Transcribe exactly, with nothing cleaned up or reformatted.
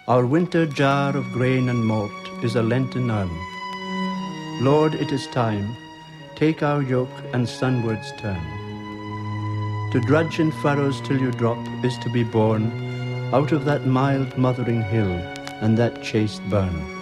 Our winter jar of grain and malt is a Lenten urn. Lord, it is time, take our yoke and sunwards turn. To drudge in furrows till you drop is to be born out of that mild mothering hill and that chaste burn.